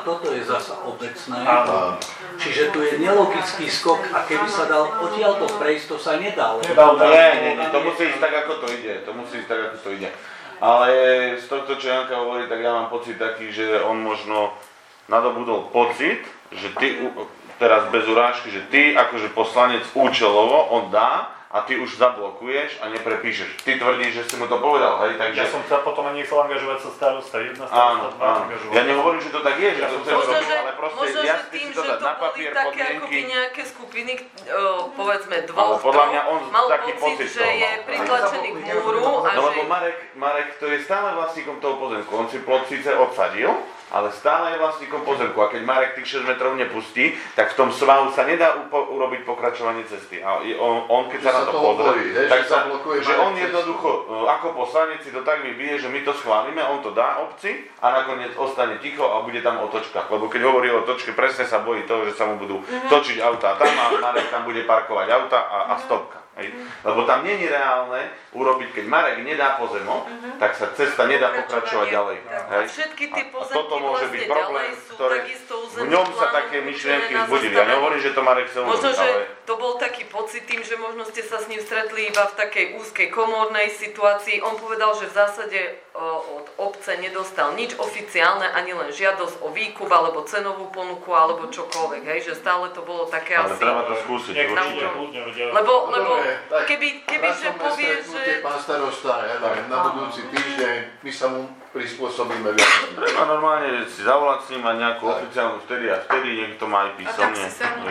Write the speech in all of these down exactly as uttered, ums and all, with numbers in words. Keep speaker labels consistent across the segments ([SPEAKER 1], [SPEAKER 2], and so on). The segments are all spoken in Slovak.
[SPEAKER 1] toto je zasa obecné. Čiže tu je nelogický skok a keby sa dal odtiaľto prejsť, to sa nedalo.
[SPEAKER 2] Nie, nie, nie, to musí ísť tak, ako to ide. To musí ísť tak, ako to ide. Ale z tohto, čo Janka hovorí, tak ja mám pocit taký, že on možno nadobudol pocit, že ty, teraz bez urážky, že ty akože poslanec účelovo, on dá, a ty už zablokuješ a neprepíšeš. Ty tvrdíš, že si mu to povedal, hej? Takže...
[SPEAKER 3] Ja som sa potom ani nechcel angažovať sa starosta, jedna
[SPEAKER 2] starosta,
[SPEAKER 3] dva angažovať.
[SPEAKER 2] Ja nehovorím, že to tak je, že
[SPEAKER 3] ja
[SPEAKER 2] to chcem robiť, ale proste
[SPEAKER 4] možno,
[SPEAKER 2] ja
[SPEAKER 4] že
[SPEAKER 2] si
[SPEAKER 4] tým,
[SPEAKER 2] to dať na papier,
[SPEAKER 4] také
[SPEAKER 2] podmienky.
[SPEAKER 4] akoby nejaké skupiny, o, povedzme dvoch,
[SPEAKER 2] ale podľa mňa on
[SPEAKER 4] mal
[SPEAKER 2] taký
[SPEAKER 4] pocit,
[SPEAKER 2] pocit
[SPEAKER 4] že je pritlačený k múru a
[SPEAKER 2] no,
[SPEAKER 4] že...
[SPEAKER 2] lebo Marek, Marek, to je stále vlastníkom toho pozemku, on si plot síce odsadil, ale stále je vlastníkom pozemku a keď Marek tých šesť metrov nepustí, tak v tom svahu sa nedá upo- urobiť pokračovanie cesty. A on, on keď sa na to pozrie, tak sa, že on jednoducho, ako poslanec si to tak vybije, že my to schválime, on to dá obci a nakoniec ostane ticho a bude tam otočka. Lebo keď hovorí o otočke, presne sa bojí toho, že sa mu budú točiť autá tam a Marek tam bude parkovať auta a, a stopka. Hej. Lebo tam nie je reálne urobiť, keď Marek nedá pozemok, uh-huh. tak sa cesta nedá pokračovať ďalej. Hej.
[SPEAKER 4] Všetky tie pozemky
[SPEAKER 2] a toto môže byť
[SPEAKER 4] vlastne
[SPEAKER 2] problém,
[SPEAKER 4] sú
[SPEAKER 2] ktoré v ňom sa také myšlienky vzbudili. Ja nehovorím, že to Marek chcel urobiť,
[SPEAKER 4] možno, že
[SPEAKER 2] ale...
[SPEAKER 4] to bol taký pocit tým, že možno ste sa s ním stretli iba v takej úzkej komórnej situácii. On povedal, že v zásade o, od obce nedostal nič oficiálne, ani len žiadosť o výkup, alebo cenovú ponuku, alebo čokoľvek. Hej, že stále to bolo také
[SPEAKER 2] ale
[SPEAKER 4] asi...
[SPEAKER 2] Ale treba to skúsiť, určite.
[SPEAKER 4] Lebo, lebo
[SPEAKER 5] Dobre,
[SPEAKER 4] keby, keby že povie, že...
[SPEAKER 5] Pán starosta, ja neviem, na budúci týždeň, my sa mu prispôsobíme viac.
[SPEAKER 2] Treba normálne si zavolať s ním a nejakú oficiálnu vtedy a vtedy niekto má aj písomne.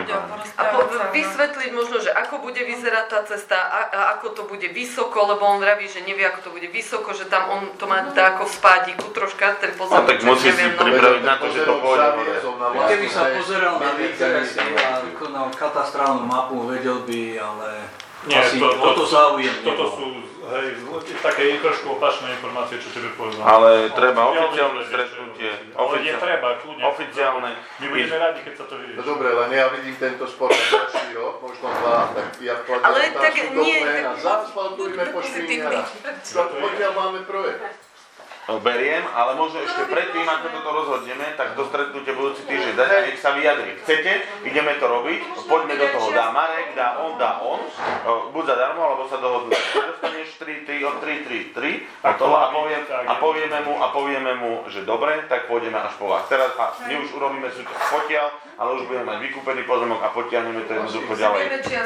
[SPEAKER 4] A po, vysvetliť možno, že ako bude vyzerať tá cesta, a, a ako to bude vysoko, lebo on vraví, že nevie, ako to bude vysoko, že tam on to má dá ako v spádíku troška, ten pozemok.
[SPEAKER 2] No tak musí si pripraviť na to, že to pôjde.
[SPEAKER 1] Keby sa pozeral na výkresy a vykonal katastrálnu mapu, vedel by, ale
[SPEAKER 3] nie,
[SPEAKER 1] asi
[SPEAKER 3] to, to,
[SPEAKER 1] o to záujem
[SPEAKER 3] toto sú hej, také trošku opačné informácie, čo tebe povedal.
[SPEAKER 2] Ale treba oficiálne stretnutie.
[SPEAKER 3] Ale je treba, kľudne.
[SPEAKER 2] Oficiálne.
[SPEAKER 3] My budeme radi, keď sa to vyrieši.
[SPEAKER 5] No dobre, len ja vidím tento sport na ďalší rok, možno dva, tak ja kladem
[SPEAKER 4] ale tak nie,
[SPEAKER 5] a zaasfaltujme po Šmíňara. Pokiaľ máme projekt.
[SPEAKER 2] Beriem, ale možno ešte predtým, ako toto rozhodneme, tak to stretnutie budúci týždeň dať a nech sa vyjadri. Chcete, ideme to robiť, poďme do toho, dá Marek, dá on, dá on, buď zadarmo, alebo sa dohodnú. Ty dostaneš tri, tri, od tri, tri, tri a, to, a, poviem, a, povieme mu, a povieme mu, že dobre, tak pôjdeme až po vás. Teraz a my už urobíme súťaž potiaľ, ale už budeme mať vykúpený pozemok a potiahneme to jednoducho ďalej.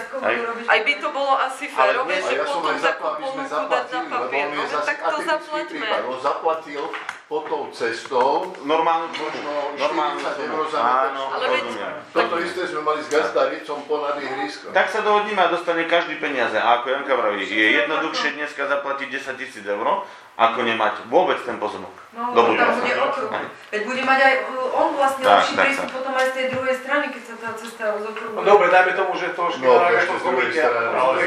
[SPEAKER 4] Aj by to bolo asi férové, že potom takú ponuku dať na papier, no tak to zaplaťme.
[SPEAKER 5] Zaplatil pod tou cestou
[SPEAKER 2] normálne
[SPEAKER 5] normálne eur za meter. Toto isté sme mali s Gastaricom ponad ihrisko.
[SPEAKER 2] Tak sa dohodníme a dostane každý peniaze. A ako Janka vraví, je jednoduchšie dneska zaplatiť desaťtisíc eur, ako nemať vôbec ten pozemok.
[SPEAKER 6] No, tam bude okruh. Veď bude mať aj on vlastne lepší prístup potom aj z tej druhej strany, keď sa tá cesta rozokrúhla.
[SPEAKER 7] No dobre, dajme tomu, že to už
[SPEAKER 5] no, to ešte z druhej strany.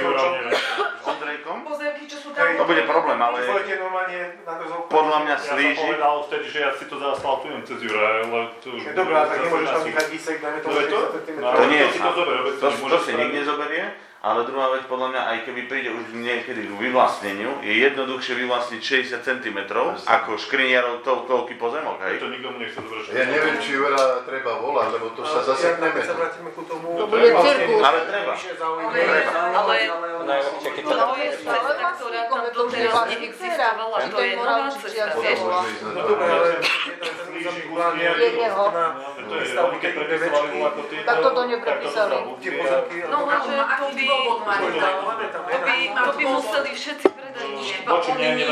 [SPEAKER 2] Ondrejkom?
[SPEAKER 6] Pozemky, čo sú tam...
[SPEAKER 2] To bude problém, ale podľa mňa slíži.
[SPEAKER 3] Ja som povedal vtedy, že ja si to zaasfaltujem cez Jura, ale to už...
[SPEAKER 7] Dobre, ale tak nemôžeš tam nechať výsek, dajme tomu, že
[SPEAKER 2] to nie je, to si nikto nezoberie. Ale druhá vec, podľa mňa, aj keby príde už niekedy k vyvlastneniu, je jednoduchšie vyvlastniť šesťdesiat centimetrov ako škriniarov to, toľký pozemok, hej?
[SPEAKER 3] To nikto mu nechce zobrať.
[SPEAKER 5] Ja neviem, či Jura treba volať, lebo to sa zasekneme.
[SPEAKER 7] Keď sa vrátime ku tomu...
[SPEAKER 5] To bude cirkus.
[SPEAKER 2] Ale treba.
[SPEAKER 4] Ale to je cesta, ktorá tam doteraz neexistovala, to je nová cesta, vieš?
[SPEAKER 7] No dobre, ale jeden plán je
[SPEAKER 3] to je veľmi, keď prepisovali mu ako tie...
[SPEAKER 6] Tak toto neprepísali.
[SPEAKER 4] No lenže to by... To by, to by museli všetci predať, iba oni nie.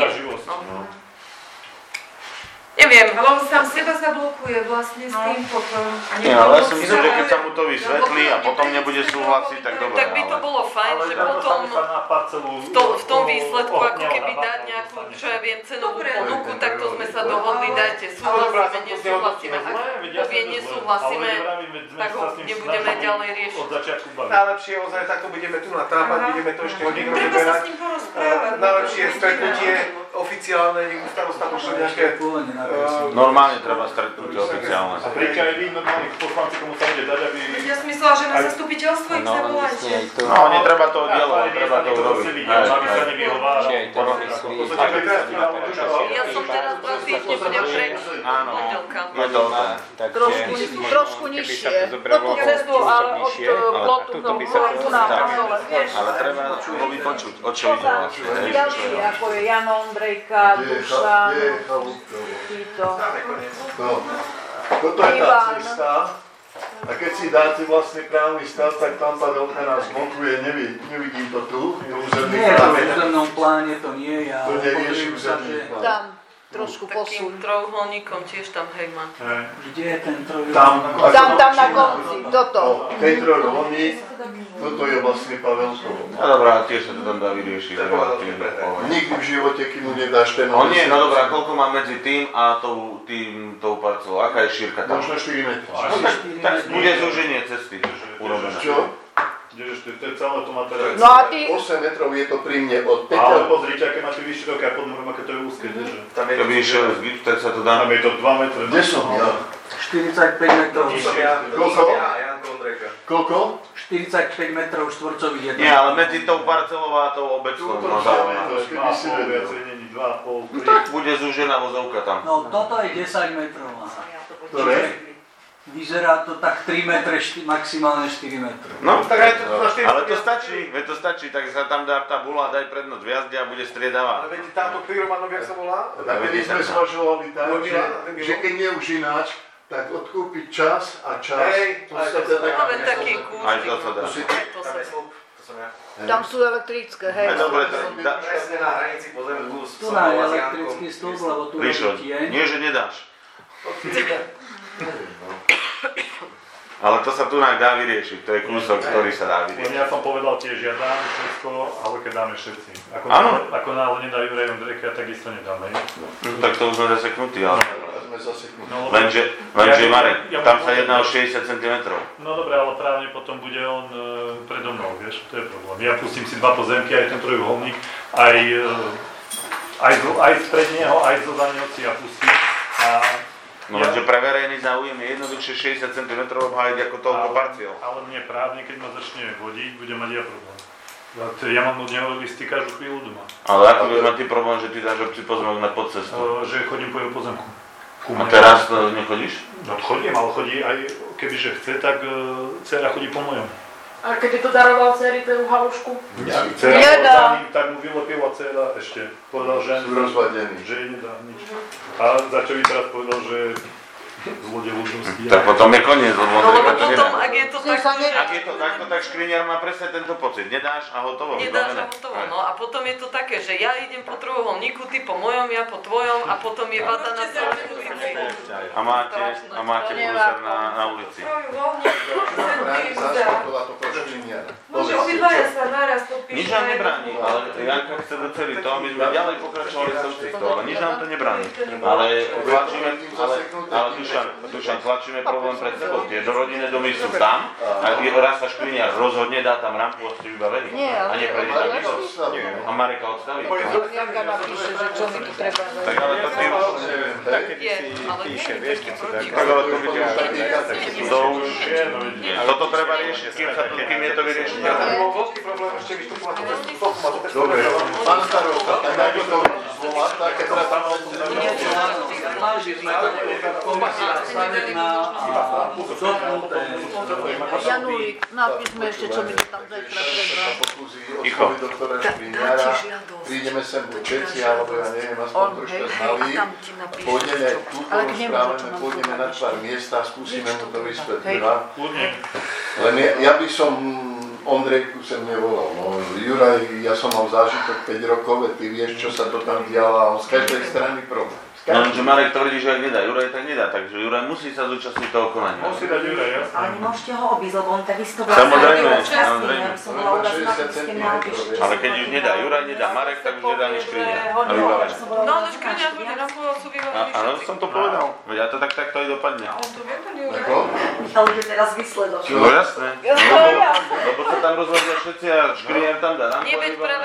[SPEAKER 4] Neviem.
[SPEAKER 6] Ale on sám seba sa blokuje vlastne s tým potom.
[SPEAKER 2] Nie, ale ja si myslím, že keď sa mu to vysvetlí a potom nebude súhlasiť, tak dobre.
[SPEAKER 4] Tak by to bolo fajn, že potom v, to, v tom výsledku ako keby dať nejakú, čo ja viem, cenovú ponuku, tak to sme sa dohodli, dajte, súhlasíme, nesúhlasíme. Ak povie nesúhlasíme, tak ho nebudeme ďalej riešiť.
[SPEAKER 7] Najlepšie ozaj takto budeme tu natápať, budeme to ešte niekto
[SPEAKER 6] Treba sa s ním porozprávať.
[SPEAKER 7] Najlepšie stretnutie oficiálne, niekto starosta pošle nejaké...
[SPEAKER 2] Normálne treba stretnutie oficiálne.
[SPEAKER 3] A príďte aj vy, normálne poslanci, komu sa bude dať, aby...
[SPEAKER 6] Ja som myslela, že na zastupiteľstvo ich zavolajte.
[SPEAKER 2] No, netreba to oddielovať, treba to urobiť.
[SPEAKER 3] Aby sa nevyhováral.
[SPEAKER 4] Ja som teraz dva týždne budem preč.
[SPEAKER 2] Áno,
[SPEAKER 4] Pondelka.
[SPEAKER 2] je to tam.
[SPEAKER 8] Trošku, trošku nižšie.
[SPEAKER 9] Toto cestu, ale od plotu do plotu na dole, vieš.
[SPEAKER 2] Ale treba ho vypočuť, o čo ide vlastne.
[SPEAKER 9] Ďalší, ako je Jano Ondrejka, Dušan, títo.
[SPEAKER 5] No, toto je tá cesta. A keď si dáte vlastne právny stav, tak tam tá veľká nás blokuje, nevidím, nevidím to tu, je územný
[SPEAKER 1] Nie,
[SPEAKER 5] plán.
[SPEAKER 1] v územnom pláne to nie, ja
[SPEAKER 5] To nerieši
[SPEAKER 1] pozriem sa,
[SPEAKER 5] územný
[SPEAKER 1] že
[SPEAKER 5] plán.
[SPEAKER 8] Tam trošku
[SPEAKER 4] Takým
[SPEAKER 8] posun.
[SPEAKER 4] trojuholníkom tiež tam hej má.
[SPEAKER 1] kde je ten trojuholník?
[SPEAKER 5] Tam,
[SPEAKER 8] Tam, tam na konci, toto.
[SPEAKER 5] No, ten trojuholník, toto je vlastne Pavelkovo.
[SPEAKER 2] No dobrá, tiež sa to tam dá vyriešiť.
[SPEAKER 5] Nikdy v živote, kým mu nedáš ten...
[SPEAKER 2] No nie, no dobrá, koľko má medzi tým a tou, tým, tou parcelou? Aká je šírka tam?
[SPEAKER 5] Možno štyri metre.
[SPEAKER 2] No, tak, tak bude zúženie cesty urobené.
[SPEAKER 5] Čo?
[SPEAKER 3] Kdeže to je celé to má teraz...
[SPEAKER 8] No a ty,
[SPEAKER 5] osem metrov je to pri mne od
[SPEAKER 3] Ale
[SPEAKER 5] päť.
[SPEAKER 3] pozrite, aké máte vyššie široké a pod morom, aké to je úzke, kdeže?
[SPEAKER 2] Keby išiel z Gips, tak sa to dá.
[SPEAKER 3] Tam je to dva metre.
[SPEAKER 5] Kde som ja?
[SPEAKER 1] štyridsaťpäť metrov.
[SPEAKER 5] Koľko? Koľko?
[SPEAKER 1] štyridsaťpäť metrov štvorcových je to.
[SPEAKER 2] Nie, ale medzi tou parcelou a tou obecnou.
[SPEAKER 5] Tu
[SPEAKER 2] No,
[SPEAKER 5] to
[SPEAKER 2] tam-
[SPEAKER 5] máme, to
[SPEAKER 3] Dva
[SPEAKER 5] keby
[SPEAKER 3] a
[SPEAKER 5] si
[SPEAKER 3] pol,
[SPEAKER 5] vedel.
[SPEAKER 3] viacej není, dva a pol,
[SPEAKER 2] No
[SPEAKER 3] tri.
[SPEAKER 2] tak bude zúžená vozovka tam.
[SPEAKER 1] No toto je desať metrov.
[SPEAKER 5] Ktoré?
[SPEAKER 1] Vyzerá to tak tri metre, šty- maximálne štyri metre.
[SPEAKER 2] No,
[SPEAKER 7] Tak aj to na štyri.
[SPEAKER 2] ale to stačí, veď to stačí, tak sa tam dá tá bula, daj prednosť v jazde a bude striedavá.
[SPEAKER 7] Ale viete, táto Pyromanov, jak sa volá?
[SPEAKER 5] Tak my sme zvažovali tak, že, že keď nie už ináč, tak odkúpiť čas a čas.
[SPEAKER 7] Hej,
[SPEAKER 5] To
[SPEAKER 7] aj
[SPEAKER 5] sa
[SPEAKER 7] to
[SPEAKER 5] teda...
[SPEAKER 7] sa-
[SPEAKER 4] Máme taký kúsik.
[SPEAKER 2] Aj to sa dá.
[SPEAKER 4] To sa
[SPEAKER 7] Tam je
[SPEAKER 4] dá.
[SPEAKER 7] slúb, to som ja.
[SPEAKER 8] tam sú elektrické, hej.
[SPEAKER 2] Aj dobre, tak dá.
[SPEAKER 7] Presne na hranici pozemku s
[SPEAKER 1] Tu na elektrický stĺp, lebo tu je
[SPEAKER 2] Prišlo,
[SPEAKER 1] tieň.
[SPEAKER 2] nie že nedáš. Ale to sa tu nám dá vyriešiť, to je kúsok, ktorý sa dá
[SPEAKER 3] Len
[SPEAKER 2] vyriešiť.
[SPEAKER 3] ja som povedal tiež, ja dám všetko, ale keď dáme všetci. Ako,
[SPEAKER 2] Áno.
[SPEAKER 3] ako náhle nedá Juraj Ondrejka, takisto nedáme.
[SPEAKER 2] No, tak to už sme zaseknutí, ale...
[SPEAKER 5] Sme zaseknutí.
[SPEAKER 3] No,
[SPEAKER 2] Lenže, lenže
[SPEAKER 3] Ja-
[SPEAKER 2] Marek,
[SPEAKER 3] ja- ja
[SPEAKER 2] tam
[SPEAKER 3] mám
[SPEAKER 2] sa jedná o
[SPEAKER 3] povedať-
[SPEAKER 2] šesťdesiat centimetrov.
[SPEAKER 3] No dobre, ale právne potom bude on e, predo mnou, vieš, to je problém. Ja pustím si dva pozemky, aj ten trojuholník, aj, e, aj, z, aj spred neho, aj zo za neho si ja pustím. A
[SPEAKER 2] No lenže pre verejný záujem je jednoduchšie šesťdesiat centimetrov obhájiť ako toľko parciel.
[SPEAKER 3] Ale mne právne, keď ma začne vodiť, budem mať ja problém. Ja mám od neho listy každú chvíľu doma.
[SPEAKER 2] Ale ako budeš mať ty problém, že ty dáš obci pozemok na podcestu?
[SPEAKER 3] E, že chodím po jeho pozemku. Ku
[SPEAKER 2] A
[SPEAKER 3] mne.
[SPEAKER 2] teraz to nechodíš?
[SPEAKER 3] No chodím, ale chodí aj, kebyže chce, tak e, dcera chodí po mojom.
[SPEAKER 9] A keby to daroval dceri tú halušku?
[SPEAKER 3] Dcera
[SPEAKER 8] Nedá.
[SPEAKER 3] povedal, tak mu vylepila dcera ešte. Povedal, že,
[SPEAKER 5] Sú rozvadený.
[SPEAKER 3] že jej nedá nič. A za čo mi teraz povedal, že zlodej ľudnosti.
[SPEAKER 2] Tak potom je koniec, lebo
[SPEAKER 4] No lebo
[SPEAKER 2] on to
[SPEAKER 4] potom,
[SPEAKER 2] nedá.
[SPEAKER 4] ak je to
[SPEAKER 8] S ním sa
[SPEAKER 4] takto,
[SPEAKER 8] nedá.
[SPEAKER 2] Ak je to takto, tak škriniar má presne tento pocit. Nedáš a hotovo.
[SPEAKER 4] nedáš a
[SPEAKER 2] vybavené.
[SPEAKER 4] hotovo. No a potom je to také, že ja idem po trojuholníku, ty po mojom, ja po tvojom a potom je vada na celej ulici.
[SPEAKER 2] A máte, a máte prúser na, na ulici.
[SPEAKER 5] Bráni zašportová to počínia.
[SPEAKER 6] Môže obidvaja sa naraz podpíšu.
[SPEAKER 2] Nič nám nebráni, ale Janka chce do celý to, aby sme ďalej pokračovali s tou cestou, ale nič nám to nebráni. Ale tlačíme, ale, ale Dušan, Dušan, tlačíme problém pred sebou. Tie dorodinné domy sú tam a raz sa škriniar rozhodne, dá tam rampu a ste vybavení.
[SPEAKER 8] Nie,
[SPEAKER 2] A
[SPEAKER 8] ale
[SPEAKER 2] neprejde tam nikto. A Mareka odstaví.
[SPEAKER 8] Janka napíše, že čo mi tu treba.
[SPEAKER 2] Tak ale to ty už...
[SPEAKER 4] Je, ale nie je taký proti.
[SPEAKER 2] Tak ale to by ti už... To už...
[SPEAKER 3] Je, no vidíš.
[SPEAKER 2] Toto treba riešiť, kým, sa to, kým je to vyriešené.
[SPEAKER 7] Bol veľký problém ešte vystupovať tú cestu toku, má to tak
[SPEAKER 5] Dobre, pán starosta, tak ako to zvolá, tak keď sa tam...
[SPEAKER 1] Mali by sme komisia staviť na dotknuté.
[SPEAKER 8] Janulík, napísme ešte, čo mi to tam zajtra treba.
[SPEAKER 2] Ticho.
[SPEAKER 5] Doktora Škriniara, prídeme sem buď všetci, alebo ja neviem, aspoň
[SPEAKER 8] On,
[SPEAKER 5] troška
[SPEAKER 8] hej,
[SPEAKER 5] znalí.
[SPEAKER 8] hej, tam ti napíše.
[SPEAKER 5] Pôjdeme tu
[SPEAKER 8] Ale keď nemôže, čo
[SPEAKER 5] porozprávame,
[SPEAKER 8] mám
[SPEAKER 5] pôjdeme na
[SPEAKER 8] povedať.
[SPEAKER 5] pár miesta a skúsime mu to
[SPEAKER 8] Hej.
[SPEAKER 5] vysvetliť.
[SPEAKER 3] Kľudne.
[SPEAKER 5] Len ja, ja by som Ondrejku sem nevolal. No, Juraj, ja som mal zážitok päť rokov, veď ty vieš, čo sa to tam dialo a on z každej strany problém.
[SPEAKER 2] No, že Marek tvrdí, že ak nedá Juraj, tak nedá, takže Juraj musí sa zúčastniť toho konania.
[SPEAKER 3] Musí dať Juraj, jasne.
[SPEAKER 10] Ale nemôžete ho obísť, lebo on takisto
[SPEAKER 2] Samozrejme,
[SPEAKER 10] vlastne
[SPEAKER 2] samozrejme.
[SPEAKER 10] ja som bola urazená, keď ste mňa opíšť.
[SPEAKER 2] Ale keď už nedá Juraj, nedá Marek, tak už nedá ani Škriniar. A vybavené.
[SPEAKER 4] No ale škriniar bude na pôvodcu
[SPEAKER 2] A-
[SPEAKER 4] vybavení
[SPEAKER 2] Áno,
[SPEAKER 4] všetci.
[SPEAKER 2] som to povedal. Veď a to tak takto aj dopadne.
[SPEAKER 4] On to vie, pani Juraj.
[SPEAKER 5] Ako?
[SPEAKER 10] Ale že teraz vysledok.
[SPEAKER 2] No jasné. Lebo, lebo sa tam rozhodia všetci a Škriniar tam dá rampu a
[SPEAKER 4] Nie, veď práve
[SPEAKER 2] vybavené.
[SPEAKER 4] preto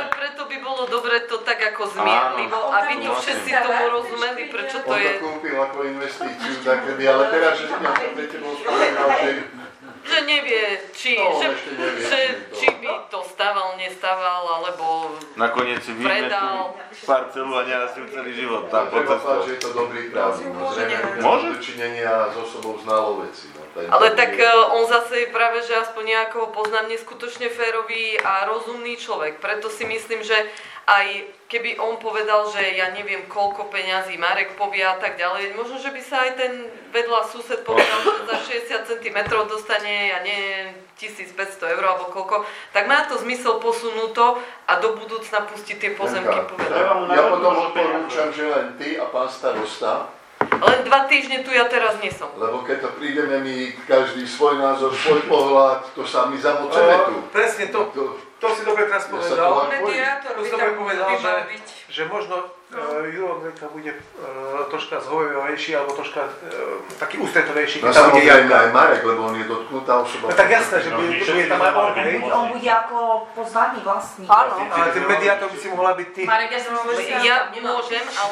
[SPEAKER 4] by bolo dobre to tak ako zmierlivo, aby to všetci tomu rozumeli, prečo to je...
[SPEAKER 5] On to kúpil ako investíciu takedy, ale teraz, že ja som pre tebou spomínal, že...
[SPEAKER 4] Že nevie, či,
[SPEAKER 5] no,
[SPEAKER 4] že,
[SPEAKER 5] nevie,
[SPEAKER 4] že, či by to staval, nestával, alebo
[SPEAKER 2] nakoniec si vyjme tú parcelu a nerastú celý život. Tam
[SPEAKER 5] treba povedať, že je to dobrý právnik. Zrejme
[SPEAKER 2] môže
[SPEAKER 5] dočinenia s osobou znalo veci. No,
[SPEAKER 4] ale tak on zase je práve, že aspoň nejakého poznám neskutočne férový a rozumný človek. Preto si myslím, že aj keby on povedal, že ja neviem koľko peňazí Marek povie a tak ďalej, možno, že by sa aj ten vedľa sused povedal, že za šesťdesiat centimetrov dostane, ja neviem, tisícpäťsto eur alebo koľko, tak má to zmysel posunúť to a do budúcna pustiť tie pozemky.
[SPEAKER 5] Ja potom odporúčam, že len ty a pán starosta.
[SPEAKER 4] Len dva týždne tu ja teraz nie som.
[SPEAKER 5] Lebo keď to prídeme my, každý svoj názor, svoj pohľad, to sa my zamočeme tu.
[SPEAKER 7] Presne to. To si dobre teraz povedal.
[SPEAKER 6] Mediátor
[SPEAKER 7] To
[SPEAKER 6] by
[SPEAKER 7] si dobre
[SPEAKER 6] tam
[SPEAKER 7] povedal,
[SPEAKER 6] by
[SPEAKER 7] že,
[SPEAKER 6] mal byť.
[SPEAKER 7] že možno uh, Juro Andrejka bude uh, troška zhojovejší alebo troška uh, taký ústretovejší.
[SPEAKER 5] No samozrejme aj Marek, lebo on je dotknutá osoba.
[SPEAKER 7] No tak jasné, že bude, bude tam aj on.
[SPEAKER 10] On bude ako pozvaný vlastník.
[SPEAKER 8] Áno.
[SPEAKER 7] Ale ten mediátor by si mohla byť ty.
[SPEAKER 6] Marek, ja som hovorila,
[SPEAKER 4] Ja môžem, ale...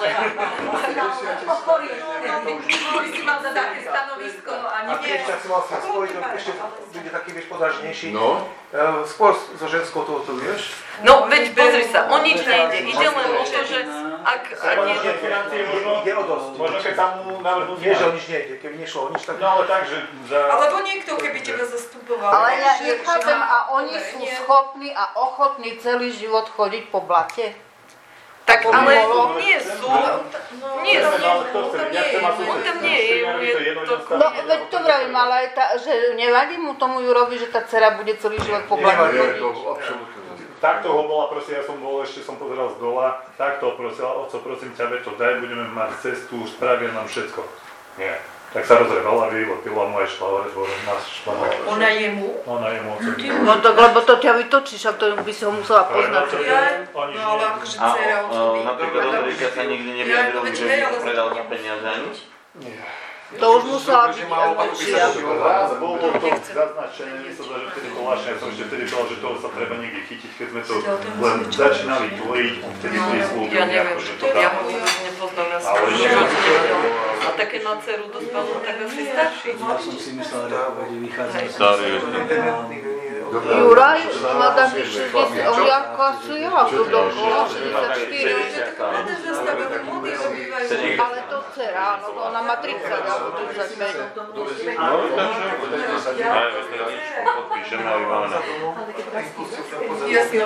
[SPEAKER 6] by si mal za také stanovisko a
[SPEAKER 7] A ty
[SPEAKER 6] nie...
[SPEAKER 7] ešte si mal sa spojiť, ešte bude taký, vieš, podražnejší.
[SPEAKER 5] No.
[SPEAKER 7] Skôr so ženskou tohoto, vieš?
[SPEAKER 4] No, veď pozri sa, o nič nejde. Ide len o to, že ak... ak
[SPEAKER 7] Možno, že financie ide o dosť.
[SPEAKER 3] Možno, keď tam mu navrhnú
[SPEAKER 7] Nie, že o nič nejde, keby nešlo o nič, tak...
[SPEAKER 3] No ale tak, že za...
[SPEAKER 6] Alebo niekto, keby teba zastupoval.
[SPEAKER 8] Ale ja
[SPEAKER 6] že-
[SPEAKER 8] nechápem,
[SPEAKER 6] že
[SPEAKER 8] a
[SPEAKER 6] má-
[SPEAKER 8] oni sú
[SPEAKER 6] nie.
[SPEAKER 8] schopní a ochotní celý život chodiť po blate?
[SPEAKER 4] Tak
[SPEAKER 8] Ako
[SPEAKER 4] ale
[SPEAKER 8] bolo?
[SPEAKER 4] nie sú.
[SPEAKER 6] No,
[SPEAKER 4] Nie
[SPEAKER 6] tam
[SPEAKER 4] sú.
[SPEAKER 6] nie,
[SPEAKER 3] Ale kto
[SPEAKER 6] on
[SPEAKER 3] chce
[SPEAKER 6] tam
[SPEAKER 3] byť? Ja
[SPEAKER 6] nie
[SPEAKER 3] chcem
[SPEAKER 6] je.
[SPEAKER 3] mať
[SPEAKER 4] On tam nie je,
[SPEAKER 3] Striňarovi
[SPEAKER 4] je
[SPEAKER 3] to jedno,
[SPEAKER 4] to-
[SPEAKER 3] jeden stav,
[SPEAKER 8] No,
[SPEAKER 3] jeden
[SPEAKER 8] veď to
[SPEAKER 3] obchod,
[SPEAKER 8] vravím, ale aj tá, že nevadí mu tomu Jurovi, že tá dcera bude celý život po blate
[SPEAKER 5] Je
[SPEAKER 8] chodiť.
[SPEAKER 5] to absolútne.
[SPEAKER 3] Takto ho bola, proste, ja som bol, ešte som pozeral z dola, takto ho prosila, oco, prosím ťa, veď to daj, budeme mať cestu, spravia nám všetko. Nie. Tak sa rozrevala, vylepila mu aj šlaver, náš šlaver.
[SPEAKER 6] Ona je mu?
[SPEAKER 3] Ona je moc.
[SPEAKER 8] No tak, lebo to ťa vytočíš, a to by si ho musela poznať.
[SPEAKER 6] Ja,
[SPEAKER 3] Oni
[SPEAKER 6] no ale akože
[SPEAKER 2] A
[SPEAKER 6] dcera
[SPEAKER 2] o,
[SPEAKER 6] osobí.
[SPEAKER 2] napríklad Ondrejka sa nikdy nevyjadril, že by ho predal za peniaze ani?
[SPEAKER 8] To už musela byť emócia.
[SPEAKER 3] Raz bolo to zaznačené, myslím, že vtedy to vážne, ja som ešte vtedy povedal, že toho sa treba niekde chytiť, keď sme to len začínali tvoriť, vtedy prislúbil
[SPEAKER 4] Ja neviem,
[SPEAKER 3] nejako, že to
[SPEAKER 4] ja
[SPEAKER 3] dá.
[SPEAKER 4] ho vôbec nepoznám, ja som
[SPEAKER 3] Ale
[SPEAKER 4] v
[SPEAKER 3] nie.
[SPEAKER 4] živote nevidel. A také na dceru dospelú, tak asi starší.
[SPEAKER 1] Ja som si myslel, že to bude vychádzať.
[SPEAKER 2] Starý už.
[SPEAKER 8] Juraj má taký šesťdesiat, on ako asi ja, tu dokola šesťdesiatštyri. Ale to dcera, áno, ona má tridsať alebo tridsaťpäť.
[SPEAKER 2] Aj, teraz podpíšeme a vymáme.
[SPEAKER 6] Jasne,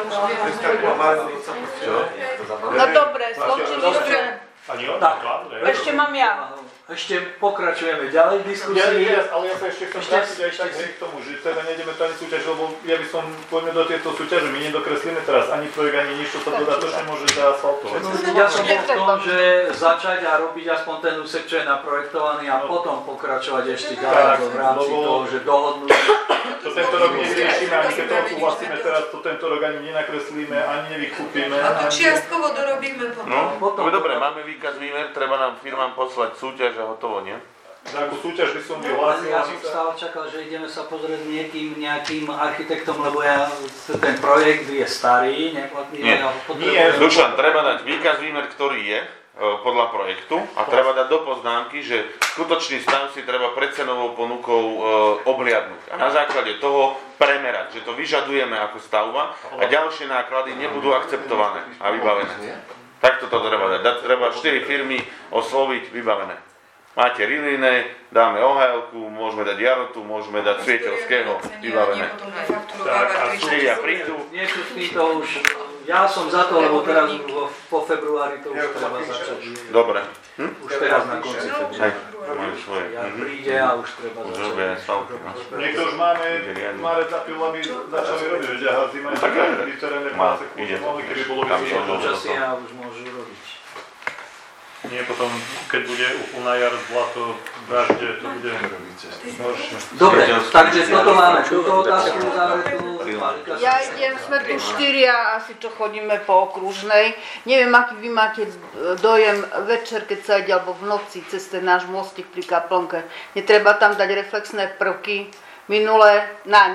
[SPEAKER 8] No dobre, skončili sme.
[SPEAKER 3] Ani on?
[SPEAKER 1] Tak.
[SPEAKER 8] Ešte mám ja.
[SPEAKER 1] Ešte pokračujeme ďalej v
[SPEAKER 3] Ja,
[SPEAKER 1] diskusii.
[SPEAKER 3] ja, ale ja sa ešte chcem vrátiť aj tak k tomu, že teda nejdeme to ani súťaž, lebo ja by som, poďme do tejto súťaže, my nedokreslíme teraz ani projekt, ani nič, čo sa dodatočne môže zaasfaltovať.
[SPEAKER 1] Ja som bol v tom, že začať a robiť aspoň ten úsek, čo je naprojektovaný a potom pokračovať ešte ďalej v rámci toho, že dohodnúť.
[SPEAKER 3] To tento rok nevyriešime, ani keď to odsúhlasíme teraz, to tento rok ani nenakreslíme, ani nevykúpime.
[SPEAKER 6] A to čiastkovo dorobíme potom.
[SPEAKER 2] No, to je dobre, máme výkaz výmer, treba nám firmám poslať súťaž a hotovo, nie?
[SPEAKER 3] Za akú súťaž by som
[SPEAKER 1] Ale
[SPEAKER 3] vyhlásil,
[SPEAKER 1] ja som stále čakal, že ideme sa pozrieť niekým nejakým architektom, lebo ja, ten projekt je starý, neplatný.
[SPEAKER 2] Nie.
[SPEAKER 1] Ja ho potrebujem.
[SPEAKER 3] Nie,
[SPEAKER 2] Dušan, treba dať výkaz výmer, ktorý je e, podľa projektu a treba dať do poznámky, že skutočný stav si treba pred cenovou ponukou e, obhliadnúť. A na základe toho premerať, že to vyžadujeme ako stavba a ďalšie náklady nebudú akceptované a vybavené. Takto to treba dať. dať treba štyri firmy osloviť, vybavené. Máte Riline, dáme ó há elku, môžeme dať Jarotu, môžeme dať Svietelského, vybavené. A štyria prídu.
[SPEAKER 1] Nie sú s týmto už, ja som za to, lebo teraz vo, po februári to už treba začať.
[SPEAKER 2] Dobre. Hm?
[SPEAKER 1] Už teraz na konci
[SPEAKER 2] Hej,
[SPEAKER 1] februára.
[SPEAKER 2] majú svoje.
[SPEAKER 1] Ja
[SPEAKER 2] Mhm.
[SPEAKER 1] príde a už treba
[SPEAKER 2] Už
[SPEAKER 1] začať.
[SPEAKER 2] robia stavky. no.
[SPEAKER 3] Niekto už máme, marec, apríl, aby začali robiť, že ďahá zima, že každý terénne
[SPEAKER 2] Má,
[SPEAKER 3] práce,
[SPEAKER 2] ide to.
[SPEAKER 3] mohli, keby bolo
[SPEAKER 2] Tam
[SPEAKER 3] vyššie.
[SPEAKER 2] som bol.
[SPEAKER 1] Počasie a už môžu robiť.
[SPEAKER 3] Nie, potom, keď bude úplná jar, blato, dažde, to bude horšie.
[SPEAKER 1] Dobre, takže toto máme, túto otázku uzavretú.
[SPEAKER 8] Ja idem, sme tu štyria, asi čo chodíme po okružnej. Neviem, aký vy máte dojem večer, keď sa ide, alebo v noci cez ten náš mostík pri kaplnke. Netreba tam dať reflexné prvky. Minule naň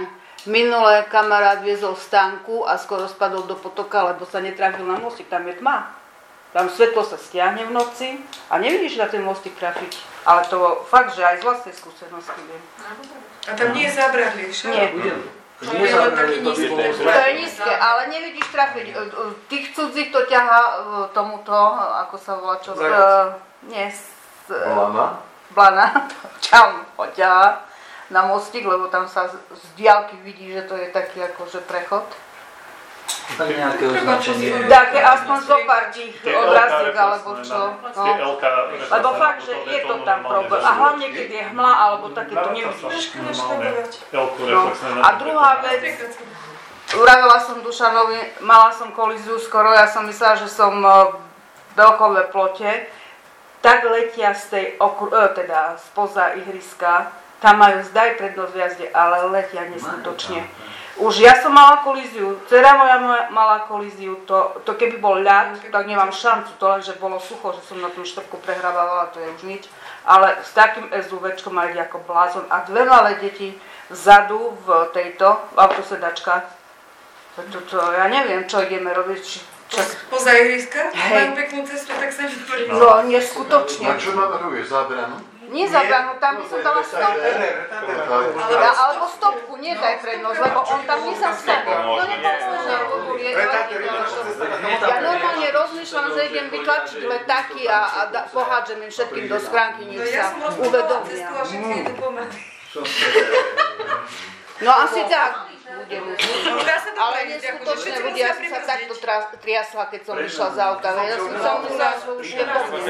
[SPEAKER 8] Minule kamarát viezol stánku a skoro spadol do potoka, lebo sa netrafil na mostík, tam je tma. Tam svetlo sa stiahne v noci a nevidíš na ten mostík trafiť. Ale to fakt, že aj z vlastnej skúsenosti viem.
[SPEAKER 6] A tam nie je zábradlie však?
[SPEAKER 8] Nie.
[SPEAKER 6] To je len taký nízky.
[SPEAKER 8] To je nízke, ale nevidíš trafiť. Tých cudzích to ťahá tomuto, ako sa volá čo? Uh, nie, z...
[SPEAKER 5] Blana?
[SPEAKER 8] Blana, čau, ho ťahá na mostík, lebo tam sa z, z diaľky vidí, že to je taký akože prechod.
[SPEAKER 1] Tak nejaké označenie.
[SPEAKER 8] Také aspoň zo pár tých odraziek, alebo čo. No. Lebo fakt, že je to tam problém. A hlavne, keď je hmla, alebo také to nevidíš. No. A druhá vec, uravila som Dušanovi, mala som kolíziu skoro, ja som myslela, že som v veľkové plote, tak letia z tej okru, teda spoza ihriska, tam majú zdaj prednosť v jazde, ale letia neskutočne. Už ja som mala kolíziu, dcera moja mala kolíziu, to, to keby bol ľad, tak nemám šancu, to len, že bolo sucho, že som na tom štrbku prehrávala, to je už nič. Ale s takým SUVčkom mali ako blázon a dve malé deti vzadu v tejto, v autosedačkách. To, to, to, ja neviem, čo ideme robiť. Či, čo...
[SPEAKER 6] Poza ihriska? Majú peknú cestu, tak sa mi to príde.
[SPEAKER 8] No, neskutočne.
[SPEAKER 5] A čo navrhuješ, zábranu?
[SPEAKER 8] Nie zabranu, tam by som dala stopku. Alebo stopku, nie daj prednosť, lebo on tam nezastane. No nepomôže. Ja normálne rozmýšľam, že idem vytlačiť letáky a, a da, pohádžem im všetkým do schránky, nech sa uvedomia. No asi tak. Ale neskutočne ľudia, som sa takto triasla, keď som išla z auta. Ja som sa myslela, že už je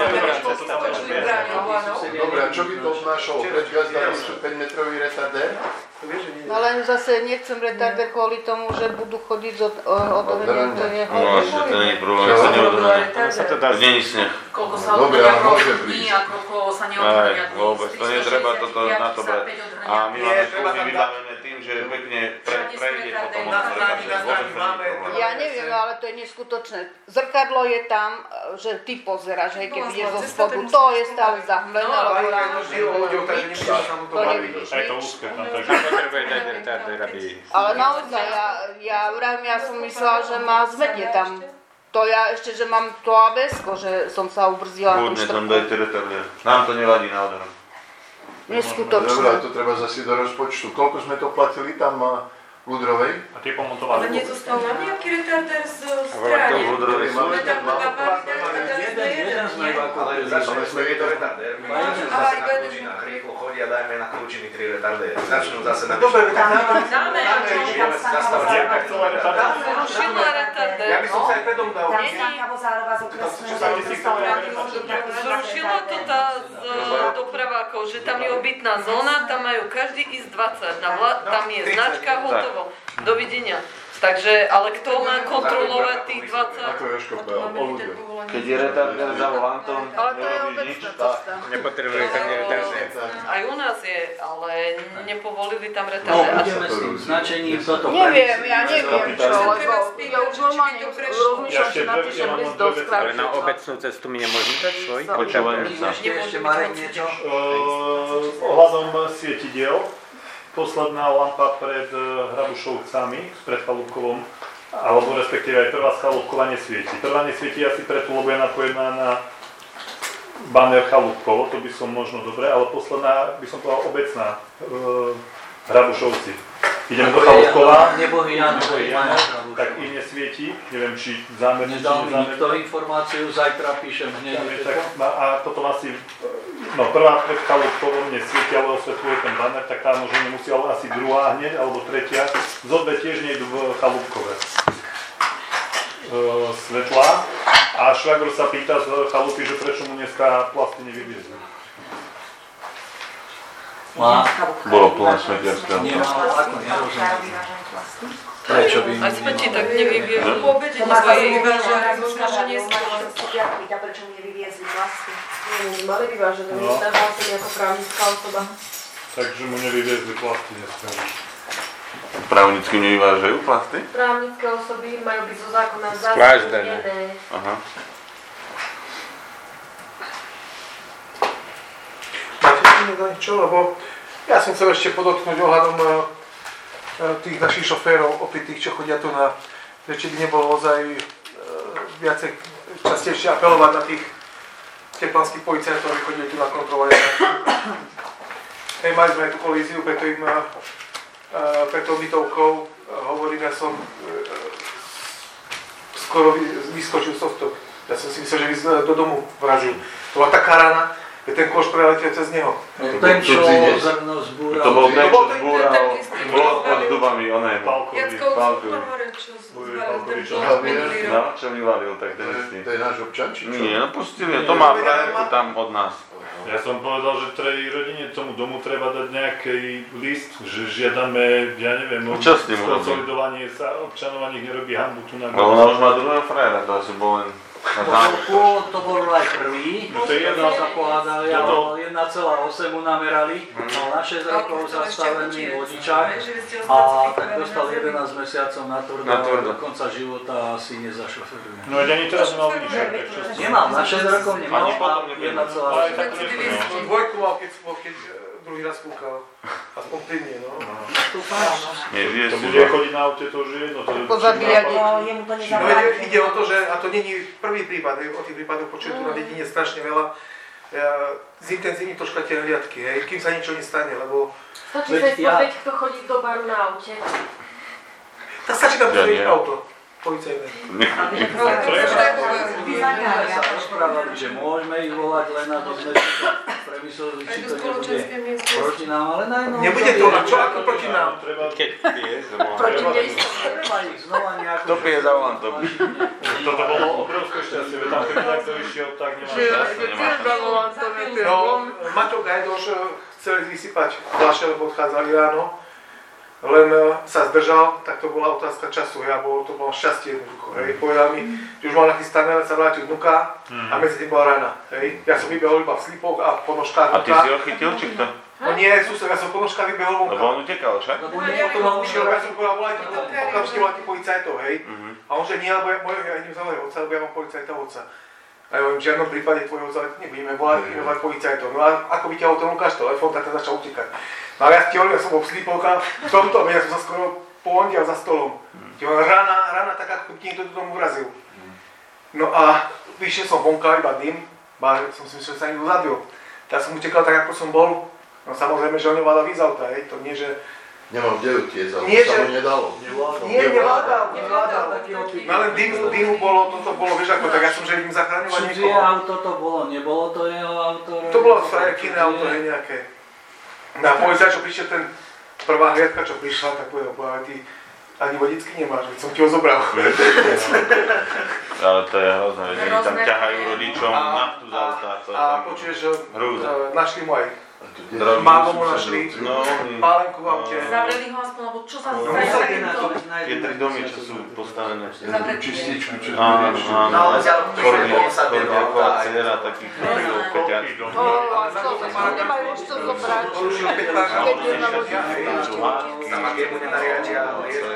[SPEAKER 5] Dobre, a čo by to obnášalo? Pred gazdami sú päťmetrový retardér?
[SPEAKER 8] No len zase nechcem retardér kvôli tomu, že budú chodiť od ohňa, to je hodne.
[SPEAKER 2] No, to nie je problém, ak sa neodhľadá. To nie je sneh.
[SPEAKER 11] Koľko sa odhodia koľko dní a koľko sa neodhodia dní.
[SPEAKER 2] Vôbec, to netreba toto na to brať. A my máme služby vybavené tým, že pekne prejde potom od
[SPEAKER 8] Ja neviem, ale to je neskutočné. Zrkadlo je tam, že ty pozeráš, hej, keď ideš zo spodu, to je stále zahmlené, lebo ráno nič, to nevidíš nič. Ale naozaj, ja, ja, ja som myslela, že ma zvedie tam. To ja ešte, že mám to á bé esko, že som sa ubrzila.
[SPEAKER 2] Kľudne tam dajte retardér. Nám to nevadí náhodou.
[SPEAKER 8] Neskutočné.
[SPEAKER 5] Dobre, to treba zase do rozpočtu. Koľko sme to platili tam v Ludrovej?
[SPEAKER 3] A tie pomontované.
[SPEAKER 6] Ale nezostal nám nejaký retardér z stráne.
[SPEAKER 2] V Ludrovej sú.
[SPEAKER 1] Jeden sme evakuovali.
[SPEAKER 12] Začneme sme je to retardér. My začneme zase na kľúčinách. Rýchlo chodia, dajme na kľúčiny tri retardéry. Začnú zase na
[SPEAKER 11] Dobre, tam dáme.
[SPEAKER 6] Dáme,
[SPEAKER 4] Rušila retardér.
[SPEAKER 12] Ja by som sa aj predom dal.
[SPEAKER 10] Tam Stanka Vozárová z okresného.
[SPEAKER 4] Zrušila to tá z dopravákov, že tam je obytná zóna, tam majú každý ísť dvadsať, tam je značka, hotovo. Dovidenia. Takže, ale kto má kontrolovať tých dvadsať?
[SPEAKER 5] Ako Jožko povedal, po ľuďoch.
[SPEAKER 2] Keď je retardér za volantom,
[SPEAKER 8] Ale to je
[SPEAKER 2] nerobíš nič.
[SPEAKER 8] obecná cesta.
[SPEAKER 13] Nepotrebuje tam retardér.
[SPEAKER 4] Aj u nás je, ale nepovolili tam
[SPEAKER 1] No,
[SPEAKER 4] retardér.
[SPEAKER 1] ideme s tým značením toto
[SPEAKER 8] Neviem, ja neviem čo, lebo ja už normálne rozmýšľam, že napíšem list do
[SPEAKER 13] Ale
[SPEAKER 8] správy.
[SPEAKER 13] na obecnú cestu my nemôžeme dať svoj?
[SPEAKER 2] Počúvajme sa.
[SPEAKER 1] Ešte, ešte Marek niečo?
[SPEAKER 3] Ohľadom sietidiel, posledná lampa pred Hrabušovcami, pred Chalúbkovom, alebo respektíve aj prvá z Chalúbkova nesvieti. Prvá nesvieti asi preto, lebo je napojená na banner Chalúbkovo, to by som možno dobre, ale posledná by som povedal obecná, Hrabušovci. Idem do Chalúbkova,
[SPEAKER 1] Nebohy Ján,
[SPEAKER 3] tak im nesvieti, neviem či zámerne, či
[SPEAKER 1] Nedal mi
[SPEAKER 3] nezámerne.
[SPEAKER 1] nikto informáciu, zajtra píšem hneď.
[SPEAKER 3] Tak, a potom asi, no prvá pred Chalúbkovom nesvieti, ale osvetľuje ten banner, tak tá možno nemusí, ale asi druhá hneď, alebo tretia. Z obe tiež nejdu v Chalúbkove e, svetla. A švagor sa pýta z Chalúbky, že prečo mu dneska plasty nevyviezli.
[SPEAKER 1] Má?
[SPEAKER 2] Bolo plné smetiarského.
[SPEAKER 1] Nemal, ako nerozumiem. Prečo by
[SPEAKER 4] A
[SPEAKER 1] mi
[SPEAKER 4] smeti
[SPEAKER 1] nemal?
[SPEAKER 4] tak nevyviezli.
[SPEAKER 6] Po obede
[SPEAKER 10] Tomáš,
[SPEAKER 6] nebude vyvážať, možno, že neskôr.
[SPEAKER 10] A prečo mi nevyviezli plasty?
[SPEAKER 6] Mali vyvážené, my sme vlastne ako právnická osoba.
[SPEAKER 3] Takže mu nevyviezli plasty dneska.
[SPEAKER 2] Právnicky nevyvážajú plasty?
[SPEAKER 6] Právnické osoby majú byť zo zákona
[SPEAKER 13] Skláždené.
[SPEAKER 6] zastavené.
[SPEAKER 2] Aha.
[SPEAKER 7] Máte tu niečo, lebo ja som chcel ešte podotknúť ohľadom tých našich šoférov, opitých, čo chodia tu na, že či by nebolo ozaj viacej častejšie apelovať na tých teplanských policajtov, ktorí chodili tu na kontrolovanie. Hej, mali sme tú kolíziu pred tým, pred tou bytovkou, hovorím, ja som skoro vyskočil z tohto. Ja som si myslel, že by do domu vrazil. To bola taká rana, že ten koš preletel cez neho.
[SPEAKER 1] Ten, čo zrno zbúral.
[SPEAKER 2] To bol ten, čo zbúral, bol pod dubami, oné.
[SPEAKER 6] Jacko, čo zvalil,
[SPEAKER 2] No, čo vyvalil, tak ten istý.
[SPEAKER 5] To je náš občan, či čo?
[SPEAKER 2] Nie, no pustili, to má frajerku tam od nás.
[SPEAKER 3] Ja som povedal, že tej rodine tomu domu treba dať nejaký list, že žiadame, ja neviem, konsolidovanie sa, občanov a nich nerobí hanbu tu na...
[SPEAKER 2] No ona už má druhého frajera, to asi bol len...
[SPEAKER 1] To bol aj prvý, ktorého sa pohádali, ale jeden celá osem mu namerali, mal na šesť rokov zastavený vodičák a tak dostal jedenásť mesiacov na tvrdo a do konca života asi nezašoferuje.
[SPEAKER 3] No ani teraz nemal vodičák, tak čo...
[SPEAKER 1] Nemal, na šesť rokov nemal a jeden celá osem.
[SPEAKER 7] Dvojku mal, keď druhý raz kúkal. Aspoň tri dní, no.
[SPEAKER 1] To fajn.
[SPEAKER 3] To bude chodiť na aute, to už je jedno.
[SPEAKER 8] Pozabíjať.
[SPEAKER 10] Jemu to
[SPEAKER 7] No
[SPEAKER 10] nezabráni.
[SPEAKER 7] ide o to, že, a to není prvý prípad, o tých prípadoch počujem tu na dedine strašne veľa, zintenzívni troška tie hliadky, hej, kým sa niečo nestane, lebo...
[SPEAKER 10] Stačí sa spozrieť, kto chodí do baru na aute.
[SPEAKER 7] Tak stačí tam pozrieť auto, policajné.
[SPEAKER 1] Sa rozprávali, že môžeme ich volať len aby sme premysleli, či to nebude proti nám, ale najmä...
[SPEAKER 7] Nebude to, a čo ako proti nám?
[SPEAKER 2] Keď pije,
[SPEAKER 1] Proti treba ich znova nejako...
[SPEAKER 2] Kto pije za volantom?
[SPEAKER 3] Toto bolo obrovské šťastie, veď tam keď niekto išiel, tak nemá šťastie.
[SPEAKER 7] No, Maťo Gajdoš chceli vysypať fľaše, lebo odchádzali ráno, len sa zdržal, tak to bola otázka času, ja bol, to bolo šťastie jednoducho, hej, povedal mi, že už mal nachystané, len sa vrátil vnuka a medzi tým bola rana, hej, ja som vybehol iba v slipoch a ponožkách
[SPEAKER 2] vnuka. A ty si ho chytil, či kto?
[SPEAKER 7] No nie, sused, ja som ponožkách vybehol vonka.
[SPEAKER 2] Lebo on utekal, však?
[SPEAKER 1] Lebo on potom
[SPEAKER 7] Išiel, ja som povedal, volajte, okamžite volajte policajtov, hej, a on že nie, lebo ja, ja idem za mojho otca, lebo ja mám policajta otca. A ja hovorím, v žiadnom prípade tvojho otca nebudeme volať, budeme volať policajtov. No a ako vyťahol ten Lukáš telefón, tak ten začal utekať. No a ja ti hovorím, ja som bol v slípovkách, v tomto, ja som sa skoro poondial za stolom. Ti hovorím, rana, rana taká, ako by ti niekto do domu urazil. No a vyšiel som vonka, iba dym, ba som si myslel, že sa niekto zabil. Tak som utekal tak, ako som bol. No samozrejme, že on nevládal ísť auta, hej, to nie, že...
[SPEAKER 5] Nemal kde utiecť, ale
[SPEAKER 7] Nie,
[SPEAKER 5] sa
[SPEAKER 7] že-
[SPEAKER 5] mu nedalo.
[SPEAKER 7] Nie, nevládal, nevládal. No len dymu, dymu bolo, toto bolo, vieš ako, tak ja som, že idem zachraňovať
[SPEAKER 1] Cudzie
[SPEAKER 7] niekoho.
[SPEAKER 1] auto to bolo, nebolo to jeho auto?
[SPEAKER 7] To bolo frajerkyné auto, hej, nejaké. No a policajt, čo prišiel ten, prvá hliadka, čo prišla, tak povedal, povedal, ty ani vodicky nemáš, veď som ti ho zobral.
[SPEAKER 2] Ale to je hrozné, že oni tam ťahajú rodičom naftu za auta. to je
[SPEAKER 7] A
[SPEAKER 2] tam
[SPEAKER 7] počuješ,
[SPEAKER 2] hrúza.
[SPEAKER 7] e, našli mu aj
[SPEAKER 2] Drogy
[SPEAKER 7] mámu
[SPEAKER 2] sú
[SPEAKER 7] mu našli,
[SPEAKER 2] No, oni-
[SPEAKER 7] pálenku v aute.
[SPEAKER 10] Zavreli ho aspoň, lebo čo sa
[SPEAKER 2] No,
[SPEAKER 10] stane to?
[SPEAKER 2] Tie tri domy, čo sú postavené.
[SPEAKER 5] Čističku, čo
[SPEAKER 2] Áno,
[SPEAKER 5] riešili.
[SPEAKER 2] áno.
[SPEAKER 12] Ale za rok
[SPEAKER 2] Kordiaková dcera, takých peťák.
[SPEAKER 8] O, a čo, nemajú už čo zobrať. Keď je na lodi.
[SPEAKER 12] Na Magiemu nenariadia, ale je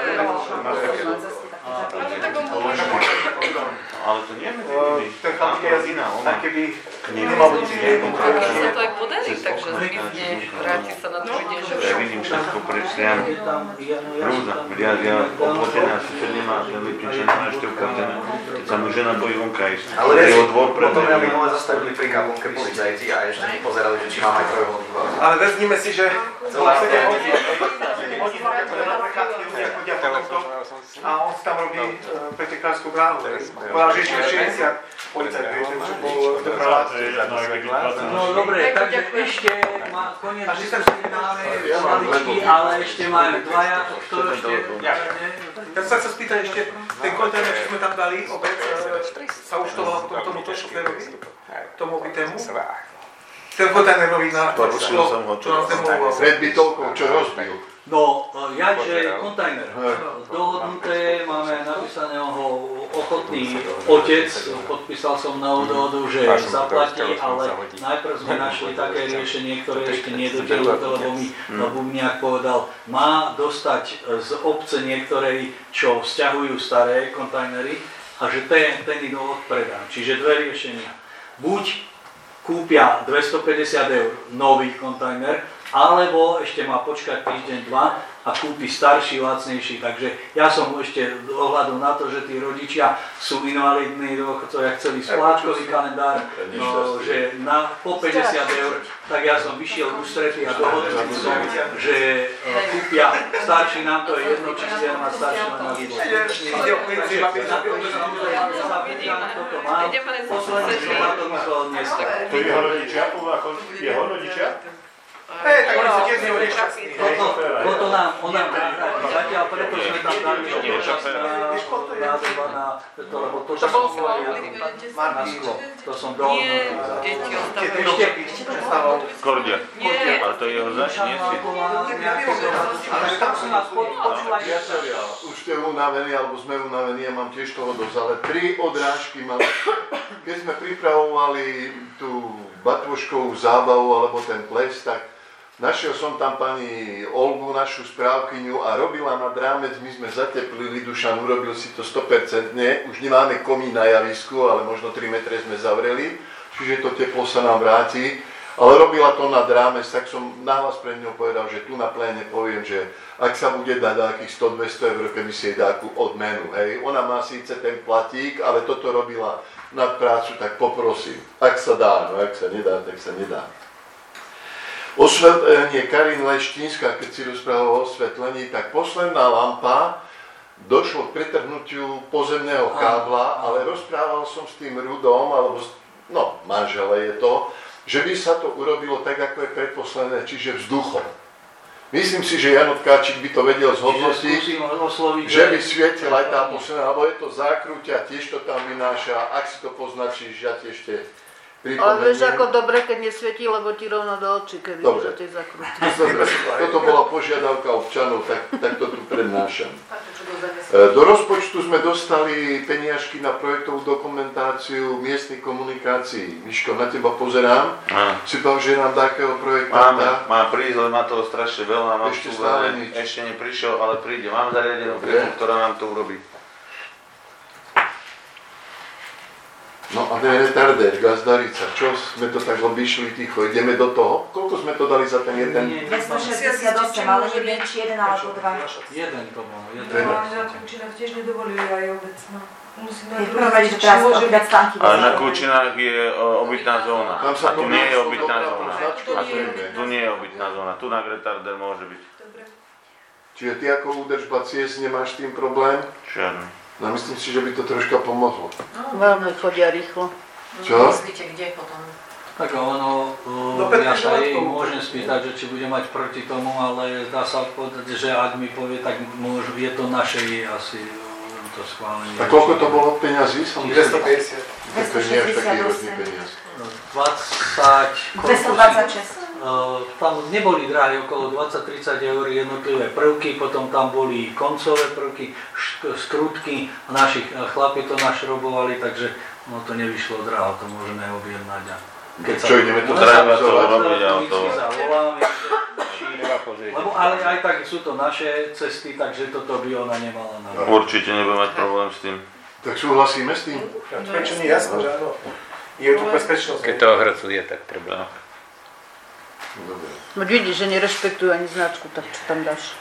[SPEAKER 2] Ale to nie je medzi
[SPEAKER 7] E,
[SPEAKER 2] nimi.
[SPEAKER 7] Ten
[SPEAKER 2] Tam
[SPEAKER 7] chlapík
[SPEAKER 2] je
[SPEAKER 7] je
[SPEAKER 2] iná,
[SPEAKER 7] aj
[SPEAKER 2] ona.
[SPEAKER 7] keby
[SPEAKER 2] Kniha.
[SPEAKER 7] nemal byť
[SPEAKER 4] Ale sa to aj podarí, takže zmizne, vráti sa na druhý deň, že
[SPEAKER 2] Ja vidím všetko prečliam. Hrúza. Ja, ja oplotená sused nemá ten Lipničan, má ešte uplatené. Keď sa mu žena bojí vonka ísť.
[SPEAKER 12] Ale
[SPEAKER 2] Jeho dvor pred
[SPEAKER 12] potom ja by
[SPEAKER 2] ním.
[SPEAKER 12] mohli zastavili pri kabelke policajti a ešte mi pozerali, že či mám aj trojholník.
[SPEAKER 7] Ale vezmime si, že
[SPEAKER 12] Celá
[SPEAKER 7] sedem hodín, sedem hodín máme ako na prechádzky, ľudia chodia po tomto a on si tam robí e, pretekárskú bránu. Povedal, že ešte šesťdesiat policajtov, že čo bol v prevádzke.
[SPEAKER 1] No dobre, takže ešte má koniec diskusí, máme maličky, ale ešte máme dvaja, kto ešte...
[SPEAKER 7] Ja som sa chcel spýtať ešte, ten kontajner, čo sme tam dali, obec, e, sa účtoval tomu tomuto šoférovi, tomu obytému. Ten kontajnerový na to šlo, čo nám demoval.
[SPEAKER 5] Pred bytovkou, čo rozbil.
[SPEAKER 1] No, jakže kontajner. Dohodnuté, máme napísaného ochotný otec, podpísal som na dohodu, že zaplatí, ale najprv sme našli také riešenie, ktoré ešte nedotiahnuté, lebo mi Bubniak povedal, má dostať z obce niektorej, čo vzťahujú staré kontajnery a že ten, ten idú odpredám. Čiže dve riešenia. Buď kúpia dvestopäťdesiat eur nový kontajner, alebo ešte má počkať týždeň, dva a kúpi starší, lacnejší. Takže ja som ešte ohľadom na to, že tí rodičia sú invalidní dôchodcovia, chceli splátkový kalendár, no, že na, po päťdesiat eur, tak ja som vyšiel v ústretí a dohodol som, že uh, kúpia starší, nám to je jedno, či ste má starší na výbor. Toto mám, posledný som na to myslel dneska.
[SPEAKER 3] To je jeho rodičia? Jeho rodičia?
[SPEAKER 7] Hej, tak oni sú tiež neho nešťastní.
[SPEAKER 1] Toto nám, on nám vráti. Zatiaľ preto sme tam dali na to, lebo toto som hovoril na sklo. To som dohodnutý. Ešte
[SPEAKER 2] Kordia. Ale to je jeho zač, nie si.
[SPEAKER 5] Už ste unavení, alebo sme unavení, ja mám tiež toho dosť, ale tri odrážky mám. Keď sme pripravovali tú batôžkovú zábavu, alebo ten ples, tak našiel som tam pani Olgu, našu správkyňu, a robila nad rámec, my sme zateplili, Dušan urobil si to sto percent, už nemáme komín na javisku, ale možno tri metre sme zavreli, čiže to teplo sa nám vráti, ale robila to nad rámec, tak som nahlas pred ňou povedal, že tu na pléne poviem, že ak sa bude dať nejakých sto dvesto eur, keby si jej dá takú odmenu, hej. Ona má síce ten platík, ale toto robila nad prácu, tak poprosím, ak sa dá, no ak sa nedá, tak sa nedá. Osvetlenie Karin Leštínska, keď si rozprával o osvetlení, tak posledná lampa došlo k pretrhnutiu pozemného kábla, ale rozprával som s tým Rudom, alebo no, manžele je to, že by sa to urobilo tak, ako je predposledné, čiže vzduchom. Myslím si, že Jan Tkáčik by to vedel zhodnotiť, že by svietil aj tá posledná, alebo je to zákrúťa, tiež to tam vynáša, ak si to poznačíš, ja tiež tie pripomeniem.
[SPEAKER 8] Ale vieš, ako dobre, keď nesvietí, lebo ti rovno do očí, keď vidíš, že tie zakrúti.
[SPEAKER 5] Dobre, toto bola požiadavka občanov, tak, tak to tu prednášam. Do rozpočtu sme dostali peniažky na projektovú dokumentáciu miestnych komunikácií. Miško, na teba pozerám. Áno. Si povedal, že nám takého projektanta.
[SPEAKER 2] Máme, má prísť, ale má toho strašne veľa. Mám
[SPEAKER 5] ešte stále nič.
[SPEAKER 2] Ešte neprišiel, ale príde. Mám zariadenú firmu, ktorá nám to urobí.
[SPEAKER 5] No a ten retardér, Gazdarica, čo sme to tak obišli ticho, ideme do toho? Koľko sme to dali za ten jeden?
[SPEAKER 9] dvestošesťdesiatosem, ale neviem, či jeden alebo dva.
[SPEAKER 1] Jeden to bol, jeden.
[SPEAKER 6] No, ale na Kúčinách tiež nedovolili aj obecno.
[SPEAKER 9] Je prvom rade, že teraz opýtať stánky.
[SPEAKER 2] Ale na Kúčinách je obytná zóna. A tu nie je obytná zóna. A tu nie je obytná zóna. Tu na retardér môže byť.
[SPEAKER 5] Čiže ty ako údržba ciest nemáš s tým problém?
[SPEAKER 2] Žiadny.
[SPEAKER 5] No myslím si, že by to troška pomohlo.
[SPEAKER 8] Veľmi chodia rýchlo.
[SPEAKER 5] Čo?
[SPEAKER 11] Myslíte, kde potom?
[SPEAKER 1] Tak ono, uh, ja sa jej môžem spýtať, že či bude mať proti tomu, ale dá sa povedať, že ak mi povie, tak môžu, je to naše asi to schválenie.
[SPEAKER 5] A koľko to bolo peňazí?
[SPEAKER 7] dvestopäťdesiat.
[SPEAKER 5] Tak to nie je až taký hrozný peniaz.
[SPEAKER 1] dvadsať...
[SPEAKER 9] dvestodvadsaťšesť.
[SPEAKER 1] Uh, tam neboli drahé, okolo dvadsať tridsať eur jednotlivé prvky, potom tam boli koncové prvky, šk- skrutky, naši chlapi to našrobovali, takže no to nevyšlo draho, to môžeme objednať.
[SPEAKER 5] Keď čo, ideme to
[SPEAKER 2] zrealizovať?
[SPEAKER 1] Lebo ale aj tak sú to naše cesty, takže toto by ona nemala na.
[SPEAKER 2] Určite nebude mať problém s tým.
[SPEAKER 5] Tak súhlasíme s tým?
[SPEAKER 7] Prečo nie, jasno, že áno. Je tu bezpečnosť.
[SPEAKER 13] Keď to ohrozuje, tak problém.
[SPEAKER 5] Dobre.
[SPEAKER 8] No vidíš, že nerešpektujú ani značku, tak čo tam dáš?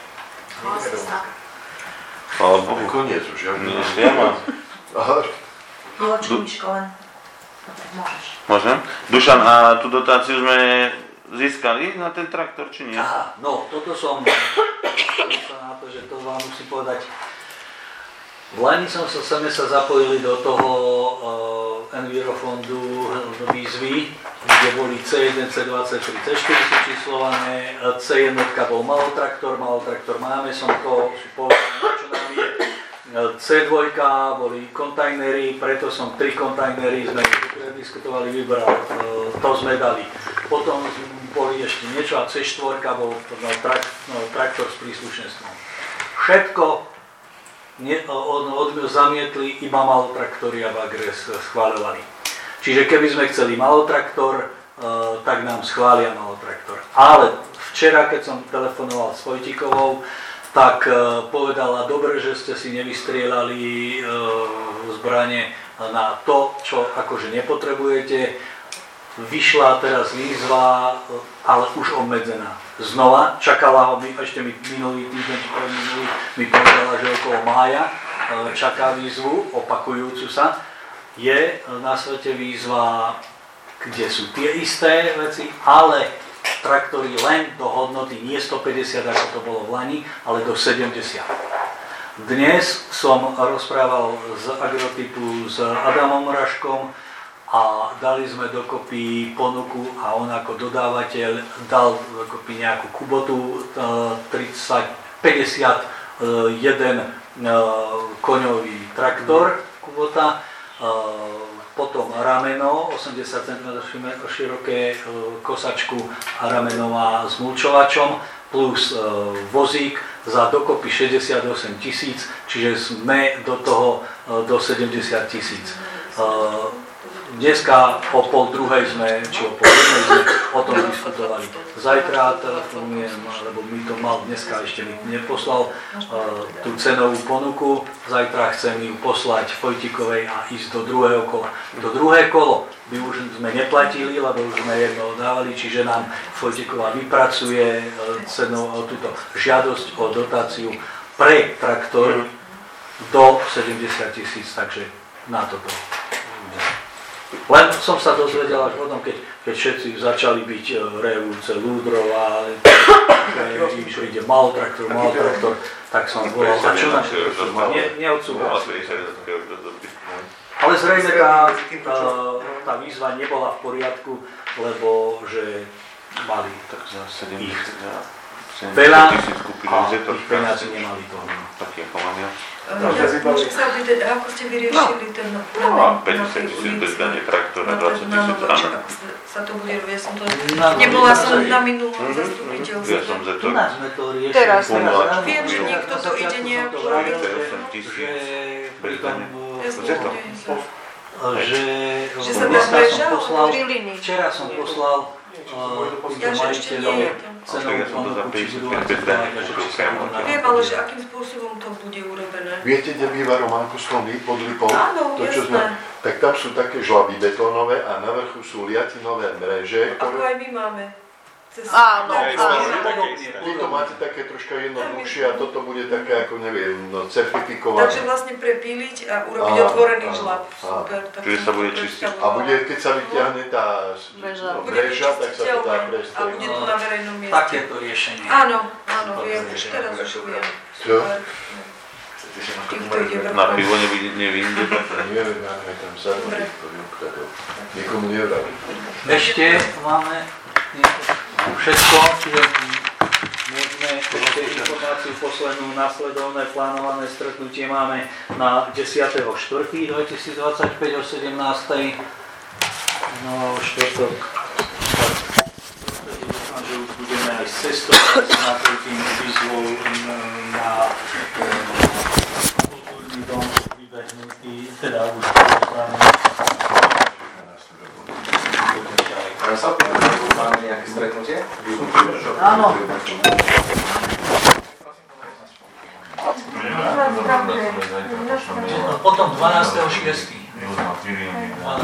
[SPEAKER 2] Chvála Bohu.
[SPEAKER 5] Koniec už, ja
[SPEAKER 2] Nie, nemám.
[SPEAKER 5] Aha.
[SPEAKER 9] Miločku, Miško, len. Môžeš.
[SPEAKER 2] Môžem? Dušan, a tú dotáciu sme získali na ten traktor, či nie?
[SPEAKER 1] Aha, no, toto som myslel na to, že to vám musím povedať. V Lani som sa, sme sa zapojili do toho uh, Envirofondu výzvy, kde boli cé jeden, cé dvadsaťtri, cé štyri sú číslované, cé jeden bol malotraktor, malotraktor máme, som to povedal, čo nám je. cé dva boli kontajnery, preto som tri kontajnery, sme diskutovali, vybral, uh, to sme dali. Potom boli ešte niečo a cé štyri bol no, trak, no, traktor s príslušenstvom. Všetko Ne, od, od, zamietli, iba malotraktory a bagre schváľovali. Čiže keby sme chceli malotraktor, uh, tak nám schvália malotraktor. Ale včera, keď som telefonoval s Vojtikovou, tak uh, povedala, dobre, že ste si nevystrieľali uh, zbrane na to, čo akože nepotrebujete. vyšla teraz výzva, ale už obmedzená. Znova, čakala ho, ešte mi minulý týždeň, či minulý, mi povedala, že okolo mája čaká výzvu, opakujúcu sa. Je na svete výzva, kde sú tie isté veci, ale traktory len do hodnoty nie stopäťdesiat, ako to bolo v lani, ale do sedemdesiat. Dnes som rozprával z Agrotypu s Adamom Raškom a dali sme dokopy ponuku a on ako dodávateľ dal dokopy nejakú kubotu tridsať päťdesiatjeden koňový traktor, kubota, potom rameno osemdesiat centimetrov široké, kosačku a ramenová s mulčovačom, plus vozík za dokopy šesťdesiatosem tisíc, čiže sme do toho do sedemdesiat tisíc. Dneska o pol druhej sme, či o pol jednej sme o tom diskutovali. Zajtra telefonujem, lebo mi to mal dneska, ešte mi neposlal tú cenovú ponuku. Zajtra chcem ju poslať Fojtikovej a ísť do druhého kola. To druhé kolo by už sme neplatili, lebo už sme jedno dávali, čiže nám Fojtiková vypracuje cenou, túto žiadosť o dotáciu pre traktor do sedemdesiat tisíc, takže na toto. Len som sa dozvedel až potom, keď, keď všetci začali byť revúce, Lúdrová, že ide mal traktor, mal traktor, tak som volal, a čo naše? Ne, neodsúval. Ale zrejme tá, tá, tá výzva nebola v poriadku, lebo že mali ich veľa a ich peniazy nemali toho.
[SPEAKER 6] Môžem sa opýtať, ako ste vyriešili ten
[SPEAKER 2] No, päťdesiat tisíc bez dane traktora, dvadsať tisíc ráno.
[SPEAKER 6] Ako sa to bude robiť? Ja som to... Nebola som na minulom zastupiteľstve.
[SPEAKER 2] Ja som za to...
[SPEAKER 6] Teraz, teraz. Viem, že niekto to ide nejak robiť.
[SPEAKER 2] Bez dane.
[SPEAKER 1] Že
[SPEAKER 6] Že sa tam bežal?
[SPEAKER 1] Včera som poslal týmto majiteľom cenovú ponuku, či budú akceptovať, že či sa budú na...
[SPEAKER 6] Viem, ale že akým spôsobom to bude urobené.
[SPEAKER 5] Viete, kde býva Románko Slony pod Lipou?
[SPEAKER 6] Áno,
[SPEAKER 5] to, čo sme, tak tam sú také žlaby betónové a na vrchu sú liatinové mreže, ktoré...
[SPEAKER 6] Ako aj my máme.
[SPEAKER 8] Áno,
[SPEAKER 5] Vy to máte také troška jednoduchšie a toto bude také, ako neviem, no, certifikované.
[SPEAKER 6] Takže vlastne prepíliť a urobiť á, otvorený á, žlab. Super.
[SPEAKER 2] Čiže sa bude čistiť.
[SPEAKER 5] A bude, keď sa vyťahne tá mreža, tak sa to dá prestrieť.
[SPEAKER 6] A bude to na verejnom mieste.
[SPEAKER 1] Takéto riešenie.
[SPEAKER 6] Áno, áno, viem, už teraz už viem.
[SPEAKER 5] Čo?
[SPEAKER 2] Na pivo nevinde, tak...
[SPEAKER 5] Nie, máme tam sadnúť, nikomu nevraví.
[SPEAKER 1] Ešte máme všetko, čiže môžeme ešte informáciu poslednú, následovné plánované stretnutie máme na desiateho štvrtého dvetisícdvadsaťpäť o sedemnástej. No, štvrtok. Dúfam, že už budeme aj cestovať s nakrutým výzvou na kultúrny dom vybehnutý, teda už poslaný.
[SPEAKER 12] Máme nejaké stretnutie?
[SPEAKER 9] Áno.
[SPEAKER 1] Potom dvanásteho šiesteho